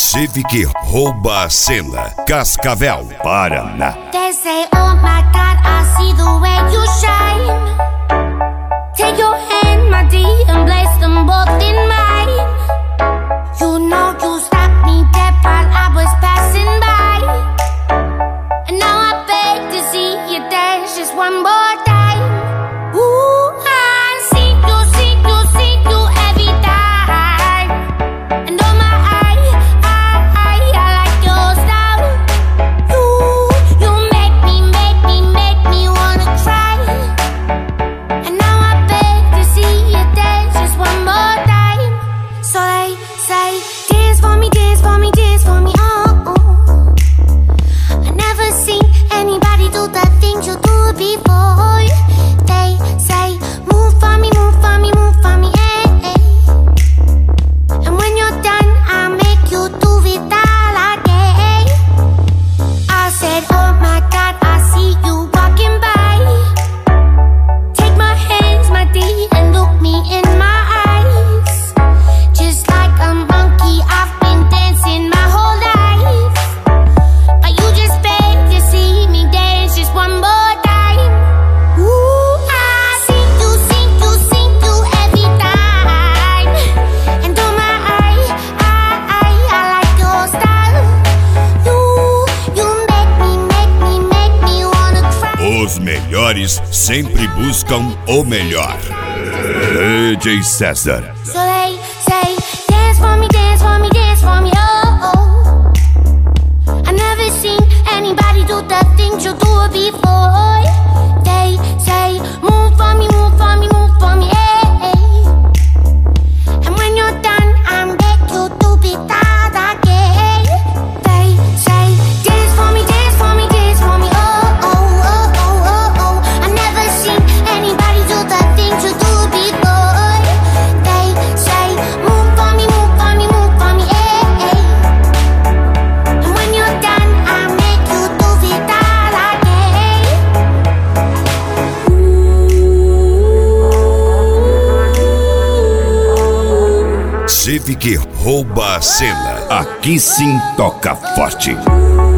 Civic rouba a cena. Cascavel, Paraná. They say, oh my God, I see the way you shine. Take your hand, my dear, and place them both in mine. You know you stopped me dead while I was passing by. And now I beg to see you dance just one more time. Ooh, I see you every time. And oh my, I like your style. You make me wanna cry. And now I beg to see you dance just one more time. So they say, dance for me, dance for me, dance for me, oh, oh. I never seen anybody do the things you do before. They say, move for me, move for me, move for me, eh, eh. And when you're done, I'll make you do it all again. I said, oh my God, I see you walking by. Take my hands, my dear, and look me in my eyes. Just like a monkey, I've been dancing my whole life. But you just beg to see me dance just one more time. Ooh, I see you every time. And oh my, I like your style. You make me wanna cry. Os melhores sempre buscam o melhor. DJ César. So they say, dance for me, dance for me, dance for me, oh, oh. I never seen anybody do the things you do before. They say, move for me, move for me, move for me, eh, eh. And when you're done, I'll make you do it all again. They say, dance for me, dance for me, dance for me, oh, oh, oh, oh, oh, oh. I never seen anybody do the things you do before. They say, move for me, move for me, move for me, eh, eh. And when you're done, I'll make you do it all again. Civic rouba a cena. Aqui sim toca forte.